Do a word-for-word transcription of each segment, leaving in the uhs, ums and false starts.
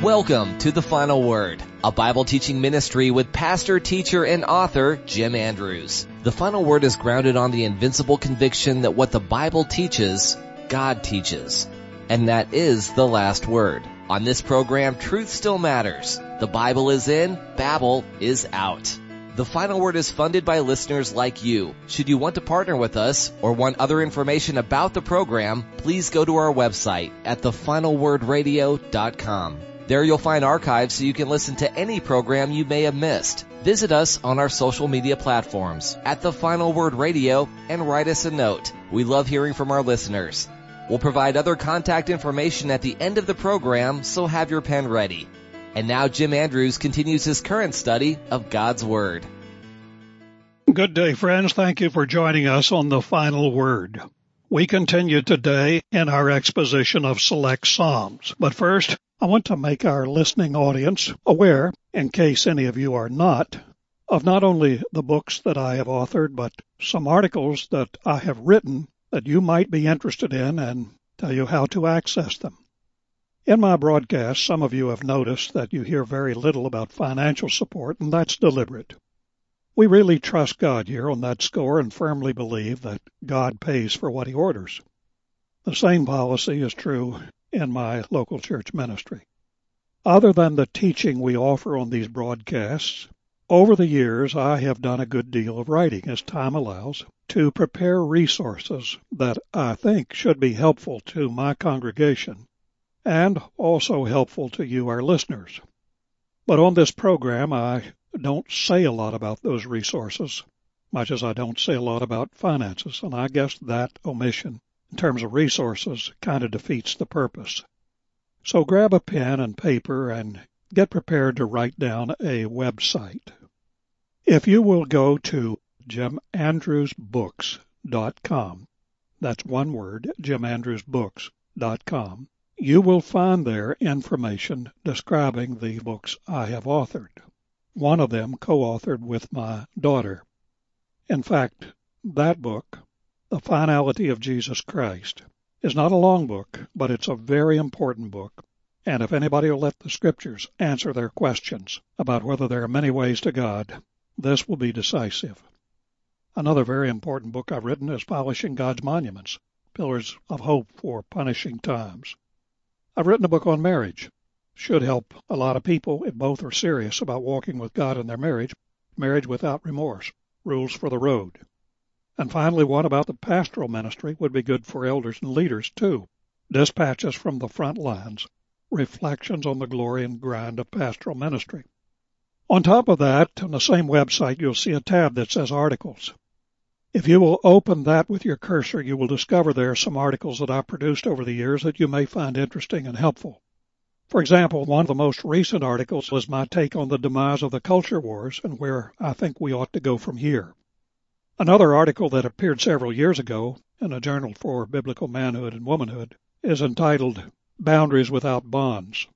Welcome to The Final Word, a Bible teaching ministry with pastor, teacher, and author Jim Andrews. The Final Word is grounded on the invincible conviction that what the Bible teaches, God teaches. And that is the last word. On this program, truth still matters. The Bible is in, Babel is out. The Final Word is funded by listeners like you. Should you want to partner with us or want other information about the program, please go to our website at the final word radio dot com. There you'll find archives so you can listen to any program you may have missed. Visit us on our social media platforms at The Final Word Radio and write us a note. We love hearing from our listeners. We'll provide other contact information at the end of the program, so have your pen ready. And now Jim Andrews continues his current study of God's Word. Good day, friends. Thank you for joining us on The Final Word. We continue today in our exposition of select Psalms. But first, I want to make our listening audience aware, in case any of you are not, of not only the books that I have authored, but some articles that I have written that you might be interested in and tell you how to access them. In my broadcast, some of you have noticed that you hear very little about financial support, and that's deliberate. We really trust God here on that score and firmly believe that God pays for what He orders. The same policy is true in my local church ministry. Other than the teaching we offer on these broadcasts, over the years I have done a good deal of writing, as time allows, to prepare resources that I think should be helpful to my congregation and also helpful to you, our listeners. But on this program, I don't say a lot about those resources, much as I don't say a lot about finances, and I guess that omission in terms of resources kind of defeats the purpose. So grab a pen and paper and get prepared to write down a website. If you will go to jim andrews books dot com, that's one word, jim andrews books dot com, you will find there information describing the books I have authored. One of them co-authored with my daughter. In fact, that book, The Finality of Jesus Christ, is not a long book, but it's a very important book. And if anybody will let the Scriptures answer their questions about whether there are many ways to God, this will be decisive. Another very important book I've written is Polishing God's Monuments, Pillars of Hope for Punishing Times. I've written a book on marriage. Should help a lot of people if both are serious about walking with God in their marriage, Marriage Without Remorse, Rules for the Road. And finally, one about the pastoral ministry would be good for elders and leaders, too. Dispatches from the Front Lines, Reflections on the Glory and Grind of Pastoral Ministry. On top of that, on the same website, you'll see a tab that says Articles. If you will open that with your cursor, you will discover there are some articles that I've produced over the years that you may find interesting and helpful. For example, one of the most recent articles was my take on the demise of the culture wars and where I think we ought to go from here. Another article that appeared several years ago in a journal for biblical manhood and womanhood is entitled Boundaries Without Bonds.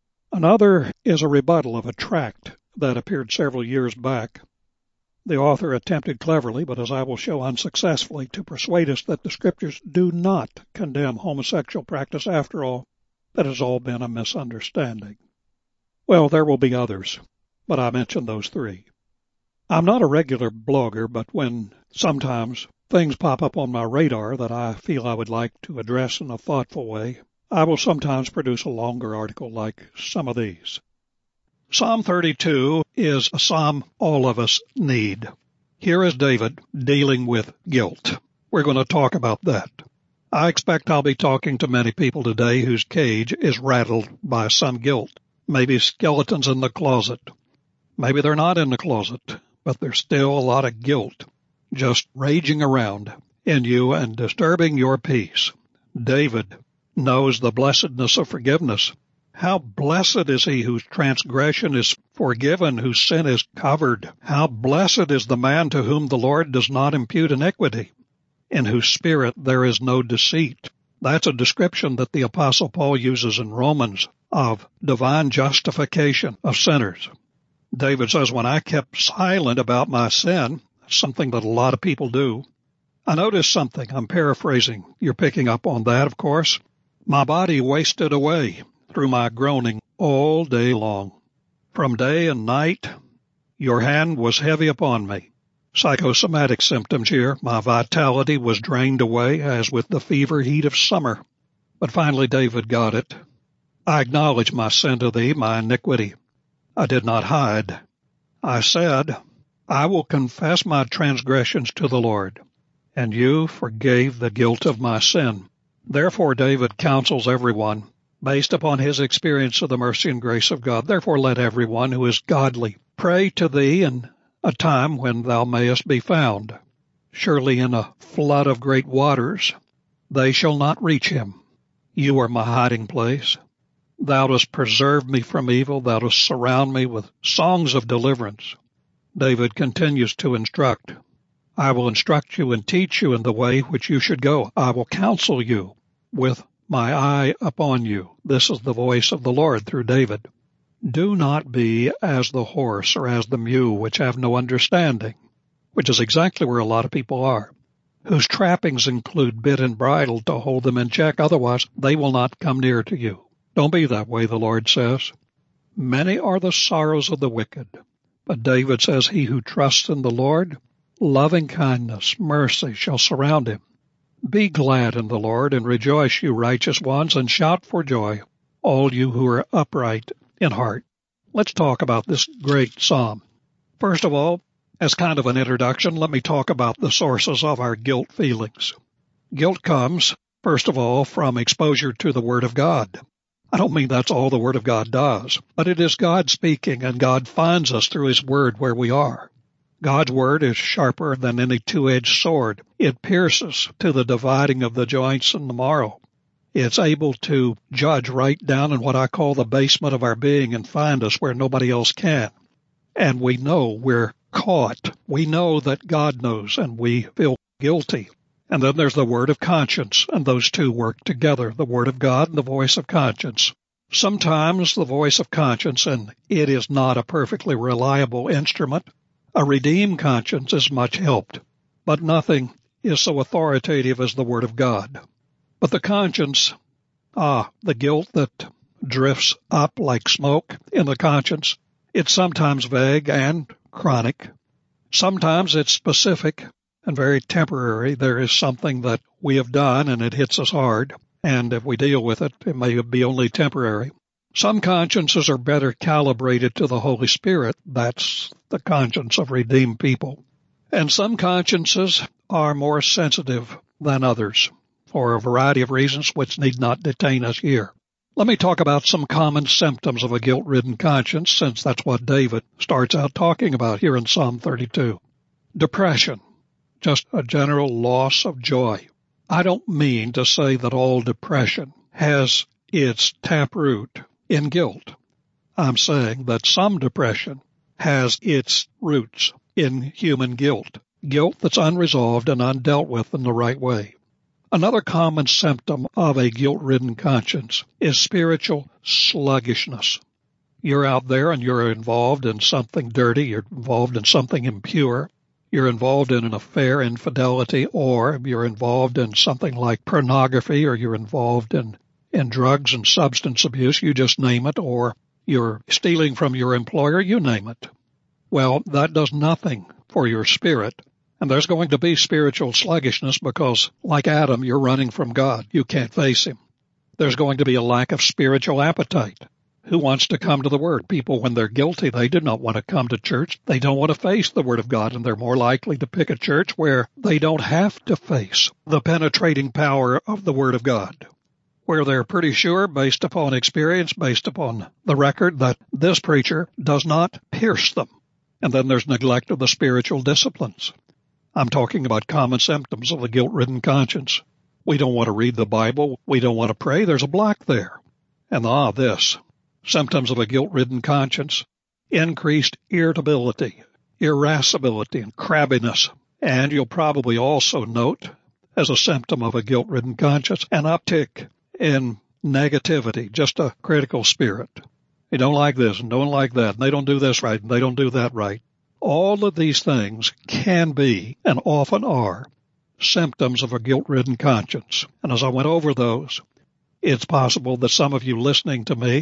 Another is a rebuttal of a tract that appeared several years back. The author attempted cleverly, but as I will show unsuccessfully, to persuade us that the Scriptures do not condemn homosexual practice after all. That has all been a misunderstanding. Well, there will be others, but I mentioned those three. I'm not a regular blogger, but when sometimes things pop up on my radar that I feel I would like to address in a thoughtful way, I will sometimes produce a longer article like some of these. Psalm thirty-two is a psalm all of us need. Here is David dealing with guilt. We're going to talk about that. I expect I'll be talking to many people today whose cage is rattled by some guilt. Maybe skeletons in the closet. Maybe they're not in the closet, but there's still a lot of guilt just raging around in you and disturbing your peace. David knows the blessedness of forgiveness. How blessed is he whose transgression is forgiven, whose sin is covered. How blessed is the man to whom the Lord does not impute iniquity, in whose spirit there is no deceit. That's a description that the Apostle Paul uses in Romans of divine justification of sinners. David says, when I kept silent about my sin, something that a lot of people do, I noticed something. I'm paraphrasing. You're picking up on that, of course. My body wasted away through my groaning all day long. From day and night, your hand was heavy upon me. Psychosomatic symptoms here. My vitality was drained away as with the fever heat of summer. But finally David got it. I acknowledge my sin to thee, my iniquity. I did not hide. I said, I will confess my transgressions to the Lord, and you forgave the guilt of my sin. Therefore David counsels everyone, based upon his experience of the mercy and grace of God. Therefore let everyone who is godly pray to thee in a time when thou mayest be found. Surely in a flood of great waters they shall not reach him. You are my hiding place. Thou dost preserve me from evil. Thou dost surround me with songs of deliverance. David continues to instruct. I will instruct you and teach you in the way which you should go. I will counsel you with my eye upon you. This is the voice of the Lord through David. Do not be as the horse or as the mule, which have no understanding, which is exactly where a lot of people are, whose trappings include bit and bridle to hold them in check. Otherwise, they will not come near to you. Don't be that way, the Lord says. Many are the sorrows of the wicked, but David says, he who trusts in the Lord, loving kindness, mercy shall surround him. Be glad in the Lord and rejoice, you righteous ones, and shout for joy, all you who are upright in heart. Let's talk about this great psalm. First of all, as kind of an introduction, let me talk about the sources of our guilt feelings. Guilt comes, first of all, from exposure to the Word of God. I don't mean that's all the Word of God does, but it is God speaking, and God finds us through His Word where we are. God's Word is sharper than any two-edged sword. It pierces to the dividing of the joints and the marrow. It's able to judge right down in what I call the basement of our being and find us where nobody else can. And we know we're caught. We know that God knows, and we feel guilty. And then there's the word of conscience, and those two work together, the word of God and the voice of conscience. Sometimes the voice of conscience, and it is not a perfectly reliable instrument. A redeemed conscience is much helped, but nothing is so authoritative as the word of God. But the conscience, ah, the guilt that drifts up like smoke in the conscience, it's sometimes vague and chronic. Sometimes it's specific and very temporary. There is something that we have done and it hits us hard, and if we deal with it, it may be only temporary. Some consciences are better calibrated to the Holy Spirit. That's the conscience of redeemed people. And some consciences are more sensitive than others, for a variety of reasons which need not detain us here. Let me talk about some common symptoms of a guilt-ridden conscience, since that's what David starts out talking about here in Psalm thirty-two. Depression, just a general loss of joy. I don't mean to say that all depression has its taproot in guilt. I'm saying that some depression has its roots in human guilt, guilt that's unresolved and undealt with in the right way. Another common symptom of a guilt-ridden conscience is spiritual sluggishness. You're out there and you're involved in something dirty, you're involved in something impure, you're involved in an affair, infidelity, or you're involved in something like pornography, or you're involved in, in drugs and substance abuse, you just name it, or you're stealing from your employer, you name it. Well, that does nothing for your spirit. And there's going to be spiritual sluggishness because, like Adam, you're running from God. You can't face Him. There's going to be a lack of spiritual appetite. Who wants to come to the Word? People, when they're guilty, they do not want to come to church. They don't want to face the Word of God, and they're more likely to pick a church where they don't have to face the penetrating power of the Word of God, where they're pretty sure, based upon experience, based upon the record, that this preacher does not pierce them. And then there's neglect of the spiritual disciplines. I'm talking about common symptoms of a guilt-ridden conscience. We don't want to read the Bible. We don't want to pray. There's a block there. And ah, this, symptoms of a guilt-ridden conscience, increased irritability, irascibility, and crabbiness. And you'll probably also note, as a symptom of a guilt-ridden conscience, an uptick in negativity, just a critical spirit. They don't like this and don't like that, and they don't do this right, and they don't do that right. All of these things can be, and often are, symptoms of a guilt-ridden conscience. And as I went over those, it's possible that some of you listening to me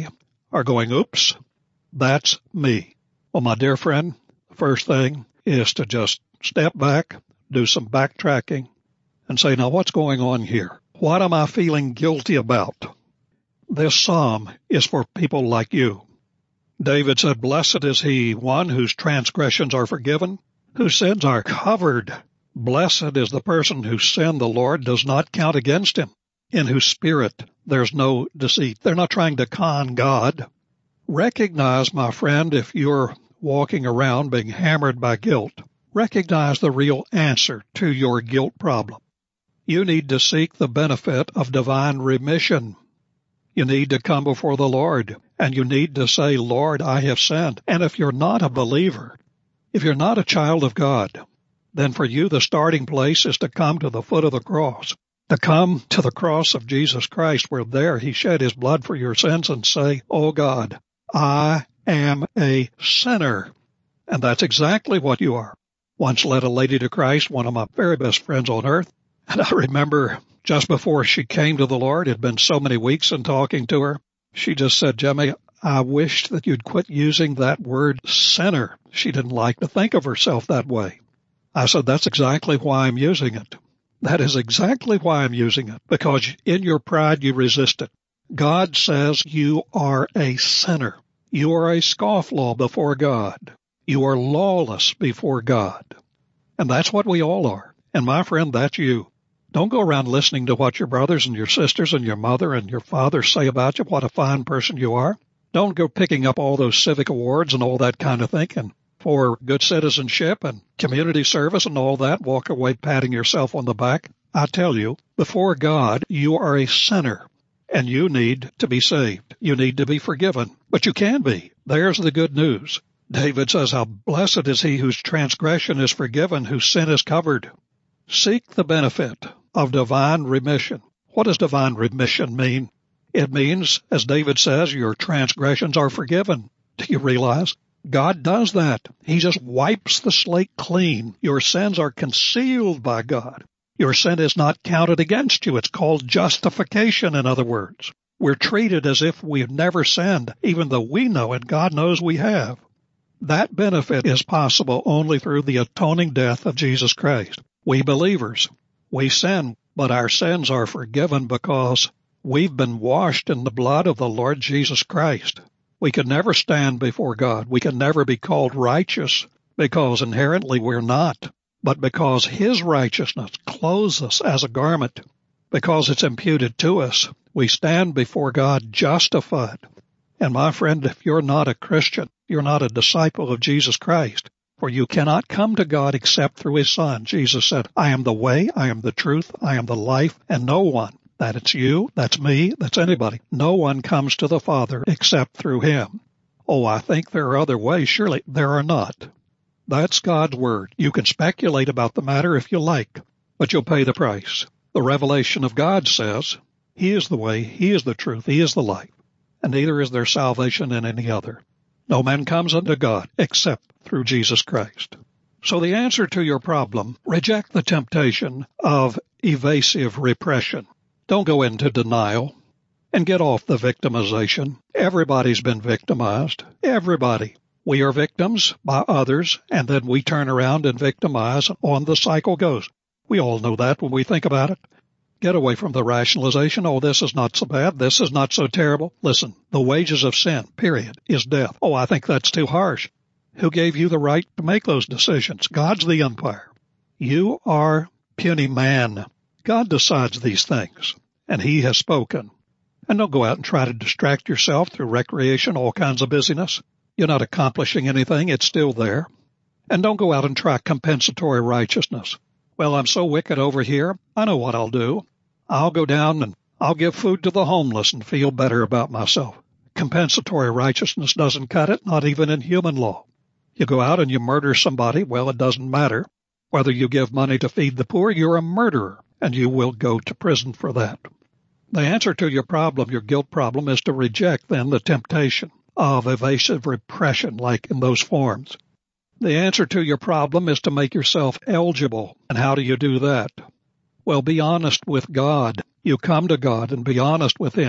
are going, oops, that's me. Well, my dear friend, the first thing is to just step back, do some backtracking, and say, now what's going on here? What am I feeling guilty about? This psalm is for people like you. David said, blessed is he, one whose transgressions are forgiven, whose sins are covered. Blessed is the person whose sin the Lord does not count against him, in whose spirit there's no deceit. They're not trying to con God. Recognize, my friend, if you're walking around being hammered by guilt, recognize the real answer to your guilt problem. You need to seek the benefit of divine remission. You need to come before the Lord, and you need to say, Lord, I have sinned. And if you're not a believer, if you're not a child of God, then for you the starting place is to come to the foot of the cross, to come to the cross of Jesus Christ, where there he shed his blood for your sins, and say, oh God, I am a sinner. And that's exactly what you are. Once led a lady to Christ, one of my very best friends on earth, and I remember just before she came to the Lord, it had been so many weeks in talking to her, she just said, Jimmy, I wish that you'd quit using that word sinner. She didn't like to think of herself that way. I said, that's exactly why I'm using it. That is exactly why I'm using it, because in your pride you resist it. God says you are a sinner. You are a scofflaw before God. You are lawless before God. And that's what we all are. And my friend, that's you. Don't go around listening to what your brothers and your sisters and your mother and your father say about you, what a fine person you are. Don't go picking up all those civic awards and all that kind of thing, and for good citizenship and community service and all that, walk away patting yourself on the back. I tell you, before God, you are a sinner, and you need to be saved. You need to be forgiven, but you can be. There's the good news. David says, how blessed is he whose transgression is forgiven, whose sin is covered. Seek the benefit of divine remission. What does divine remission mean? It means, as David says, your transgressions are forgiven. Do you realize? God does that. He just wipes the slate clean. Your sins are concealed by God. Your sin is not counted against you. It's called justification, in other words. We're treated as if we've never sinned, even though we know and God knows we have. That benefit is possible only through the atoning death of Jesus Christ. We believers, we sin, but our sins are forgiven because we've been washed in the blood of the Lord Jesus Christ. We can never stand before God. We can never be called righteous because inherently we're not, but because His righteousness clothes us as a garment, because it's imputed to us, we stand before God justified. And my friend, if you're not a Christian, you're not a disciple of Jesus Christ, for you cannot come to God except through His Son. Jesus said, I am the way, I am the truth, I am the life, and no one, that it's you, that's me, that's anybody, no one comes to the Father except through Him. Oh, I think there are other ways. Surely there are not. That's God's Word. You can speculate about the matter if you like, but you'll pay the price. The revelation of God says, He is the way, He is the truth, He is the life, and neither is there salvation in any other. No man comes unto God except through Jesus Christ. So the answer to your problem, reject the temptation of evasive repression. Don't go into denial and get off the victimization. Everybody's been victimized. Everybody. We are victims by others, and then we turn around and victimize, and on the cycle goes. We all know that when we think about it. Get away from the rationalization. Oh, this is not so bad. This is not so terrible. Listen, the wages of sin, period, is death. Oh, I think that's too harsh. Who gave you the right to make those decisions? God's the umpire. You are puny man. God decides these things, and He has spoken. And don't go out and try to distract yourself through recreation, all kinds of busyness. You're not accomplishing anything. It's still there. And don't go out and try compensatory righteousness. Well, I'm so wicked over here, I know what I'll do. I'll go down and I'll give food to the homeless and feel better about myself. Compensatory righteousness doesn't cut it, not even in human law. You go out and you murder somebody, well, it doesn't matter. Whether you give money to feed the poor, you're a murderer, and you will go to prison for that. The answer to your problem, your guilt problem, is to reject, then, the temptation of evasive repression, like in those forms. The answer to your problem is to make yourself eligible. And how do you do that? Well, be honest with God. You come to God and be honest with Him.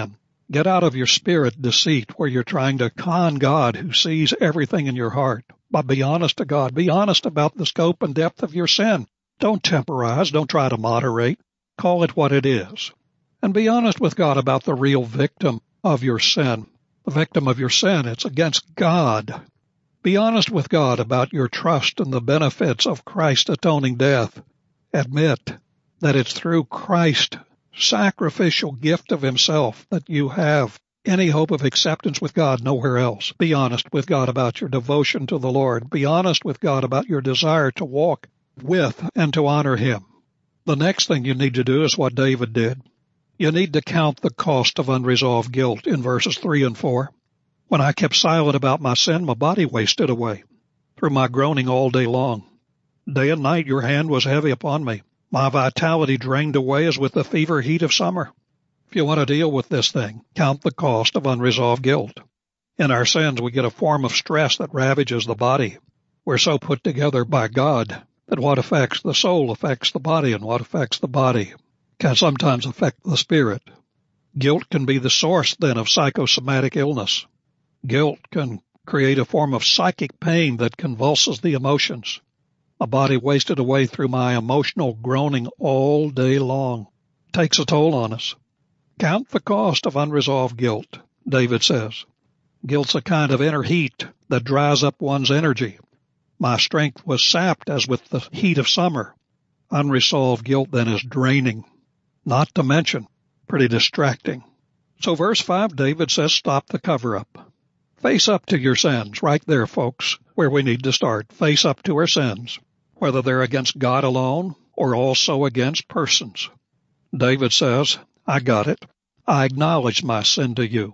Get out of your spirit deceit where you're trying to con God who sees everything in your heart. But be honest to God. Be honest about the scope and depth of your sin. Don't temporize. Don't try to moderate. Call it what it is. And be honest with God about the real victim of your sin. The victim of your sin, it's against God. Be honest with God about your trust in the benefits of Christ's atoning death. Admit that it's through Christ's sacrificial gift of himself that you have any hope of acceptance with God, nowhere else. Be honest with God about your devotion to the Lord. Be honest with God about your desire to walk with and to honor him. The next thing you need to do is what David did. You need to count the cost of unresolved guilt in verses three and four. When I kept silent about my sin, my body wasted away through my groaning all day long. Day and night your hand was heavy upon me. My vitality drained away as with the fever heat of summer. If you want to deal with this thing, count the cost of unresolved guilt. In our sins, we get a form of stress that ravages the body. We're so put together by God that what affects the soul affects the body, and what affects the body can sometimes affect the spirit. Guilt can be the source, then, of psychosomatic illness. Guilt can create a form of psychic pain that convulses the emotions. My body wasted away through my emotional groaning all day long. Takes a toll on us. Count the cost of unresolved guilt, David says. Guilt's a kind of inner heat that dries up one's energy. My strength was sapped as with the heat of summer. Unresolved guilt then is draining, not to mention pretty distracting. So verse five, David says, stop the cover-up. Face up to your sins, right there, folks, where we need to start. Face up to our sins, whether they're against God alone or also against persons. David says, I got it. I acknowledge my sin to you.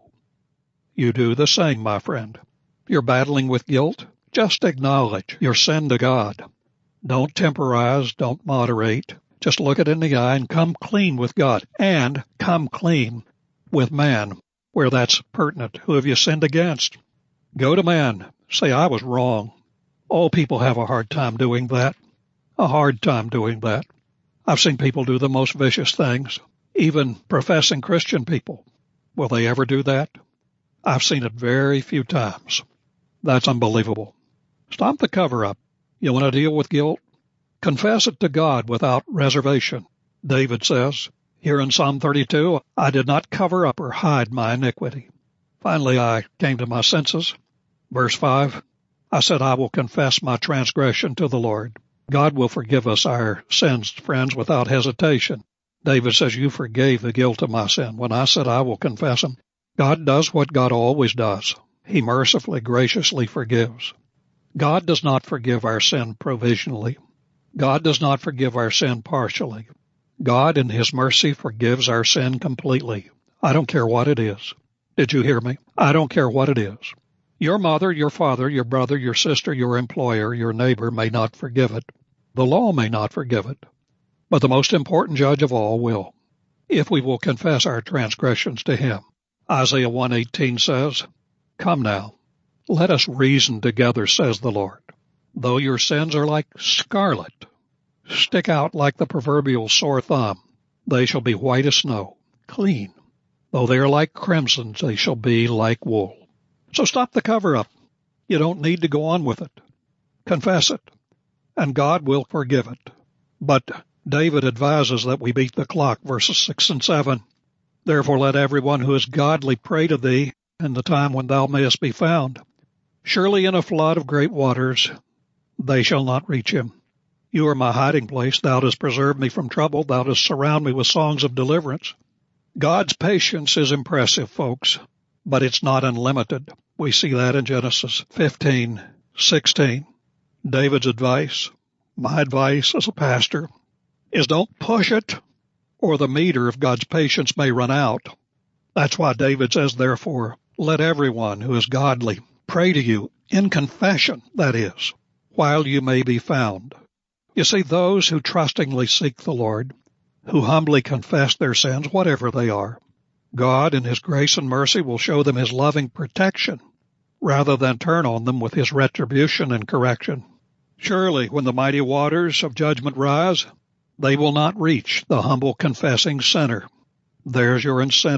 You do the same, my friend. You're battling with guilt? Just acknowledge your sin to God. Don't temporize, don't moderate. Just look it in the eye and come clean with God, and come clean with man where that's pertinent. Who have you sinned against? Go to man. Say, I was wrong. All people have a hard time doing that. A hard time doing that. I've seen people do the most vicious things, even professing Christian people. Will they ever do that? I've seen it very few times. That's unbelievable. Stop the cover-up. You want to deal with guilt? Confess it to God without reservation. David says here in Psalm thirty-two, I did not cover up or hide my iniquity. Finally, I came to my senses. Verse five, I said, I will confess my transgression to the Lord. God will forgive us our sins, friends, without hesitation. David says, you forgave the guilt of my sin. When I said I will confess them, God does what God always does. He mercifully, graciously forgives. God does not forgive our sin provisionally. God does not forgive our sin partially. God in his mercy forgives our sin completely. I don't care what it is. Did you hear me? I don't care what it is. Your mother, your father, your brother, your sister, your employer, your neighbor may not forgive it. The law may not forgive it. But the most important judge of all will, if we will confess our transgressions to him. Isaiah one eighteen says, Come now, let us reason together, says the Lord. Though your sins are like scarlet, stick out like the proverbial sore thumb, they shall be white as snow, clean. Though they are like crimson, they shall be like wool. So stop the cover-up. You don't need to go on with it. Confess it, and God will forgive it. But David advises that we beat the clock, verses six and seven. Therefore let everyone who is godly pray to thee in the time when thou mayest be found. Surely in a flood of great waters they shall not reach him. You are my hiding place. Thou dost preserve me from trouble. Thou dost surround me with songs of deliverance. God's patience is impressive, folks, but it's not unlimited. We see that in Genesis fifteen sixteen. David's advice, my advice as a pastor, is don't push it, or the meter of God's patience may run out. That's why David says, therefore, let everyone who is godly pray to you in confession, that is, while you may be found. You see, those who trustingly seek the Lord, who humbly confess their sins, whatever they are, God in his grace and mercy will show them his loving protection rather than turn on them with his retribution and correction. Surely, when the mighty waters of judgment rise, they will not reach the humble confessing sinner. There's your incentive.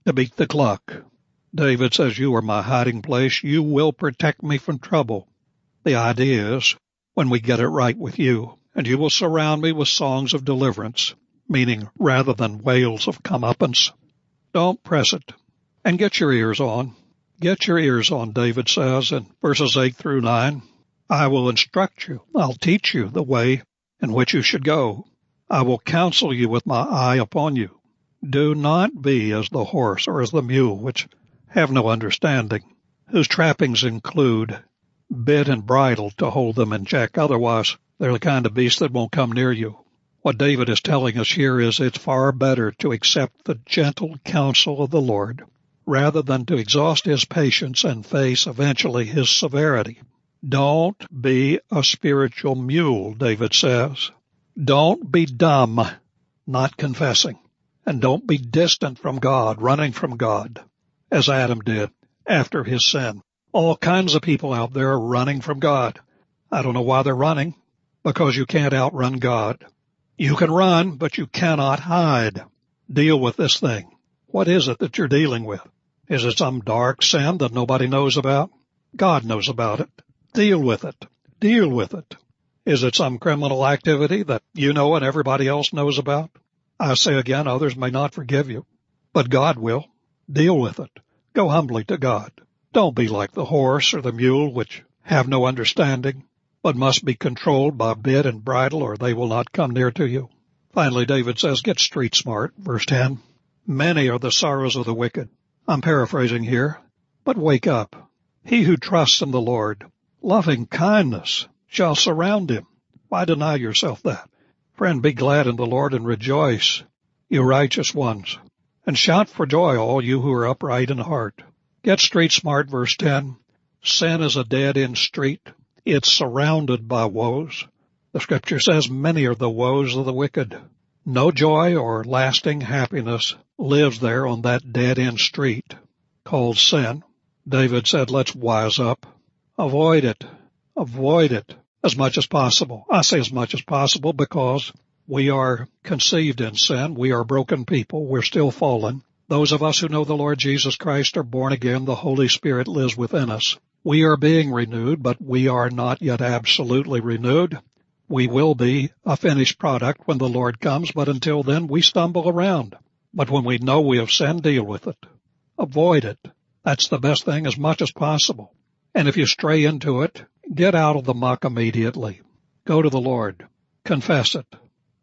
to beat the clock. David says, you are my hiding place. You will protect me from trouble. The idea is when we get it right with you, and you will surround me with songs of deliverance, meaning rather than wails of comeuppance. Don't press it. And get your ears on. Get your ears on, David says in verses eight through nine. I will instruct you. I'll teach you the way in which you should go. I will counsel you with my eye upon you. Do not be as the horse or as the mule, which have no understanding, whose trappings include bit and bridle to hold them in check. Otherwise, they're the kind of beast that won't come near you. What David is telling us here is it's far better to accept the gentle counsel of the Lord rather than to exhaust his patience and face eventually his severity. Don't be a spiritual mule, David says. Don't be dumb, not confessing. And don't be distant from God, running from God, as Adam did after his sin. All kinds of people out there are running from God. I don't know why they're running, because you can't outrun God. You can run, but you cannot hide. Deal with this thing. What is it that you're dealing with? Is it some dark sin that nobody knows about? God knows about it. Deal with it. Deal with it. Is it some criminal activity that you know and everybody else knows about? I say again, others may not forgive you, but God will. Deal with it. Go humbly to God. Don't be like the horse or the mule, which have no understanding, but must be controlled by bit and bridle, or they will not come near to you. Finally, David says, get street smart, verse ten. Many are the sorrows of the wicked. I'm paraphrasing here, but wake up. He who trusts in the Lord, loving kindness shall surround him. Why deny yourself that? Friend, be glad in the Lord and rejoice, you righteous ones, and shout for joy, all you who are upright in heart. Get street smart, verse ten. Sin is a dead-end street. It's surrounded by woes. The scripture says many are the woes of the wicked. No joy or lasting happiness lives there on that dead-end street called sin. David said, let's wise up. Avoid it. Avoid it as much as possible. I say as much as possible because we are conceived in sin. We are broken people. We're still fallen. Those of us who know the Lord Jesus Christ are born again. The Holy Spirit lives within us. We are being renewed, but we are not yet absolutely renewed. We will be a finished product when the Lord comes, but until then we stumble around. But when we know we have sinned, deal with it. Avoid it. That's the best thing as much as possible. And if you stray into it, get out of the muck immediately. Go to the Lord. Confess it.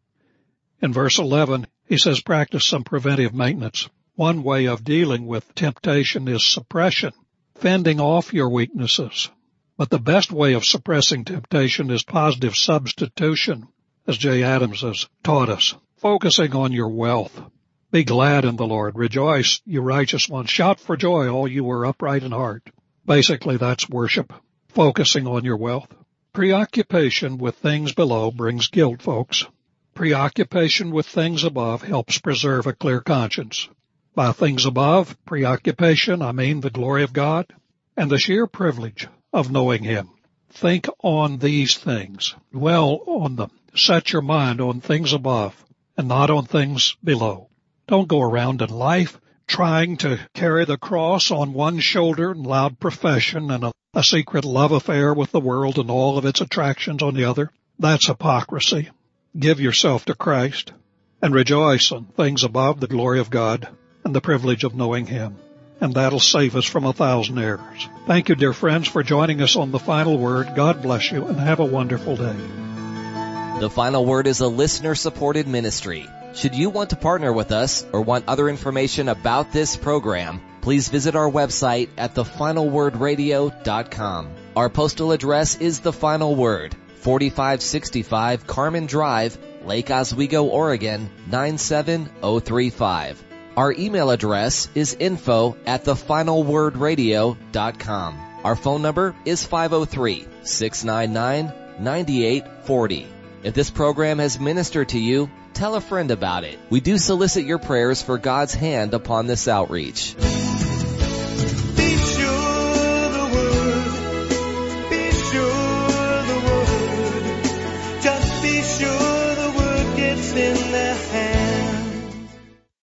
In verse eleven, he says practice some preventive maintenance. One way of dealing with temptation is suppression, fending off your weaknesses. But the best way of suppressing temptation is positive substitution, as Jay Adams has taught us, focusing on your wealth. Be glad in the Lord. Rejoice, you righteous ones. Shout for joy, all you who are upright in heart. Basically, that's worship, focusing on your wealth. Preoccupation with things below brings guilt, folks. Preoccupation with things above helps preserve a clear conscience. By things above, preoccupation, I mean the glory of God and the sheer privilege of knowing Him. Think on these things. Dwell on them. Set your mind on things above and not on things below. Don't go around in life trying to carry the cross on one shoulder in loud profession and a, a secret love affair with the world and all of its attractions on the other. That's hypocrisy. Give yourself to Christ and rejoice in things above, the glory of God and the privilege of knowing Him. And that'll save us from a thousand errors. Thank you, dear friends, for joining us on The Final Word. God bless you and have a wonderful day. The Final Word is a listener-supported ministry. Should you want to partner with us or want other information about this program, please visit our website at the final word radio dot com. Our postal address is The Final Word, forty-five sixty-five Carmen Drive, Lake Oswego, Oregon, nine seven zero three five. Our email address is info at the final word radio dot com. Our phone number is five oh three, six nine nine, nine eight four oh. If this program has ministered to you, tell a friend about it. We do solicit your prayers for God's hand upon this outreach.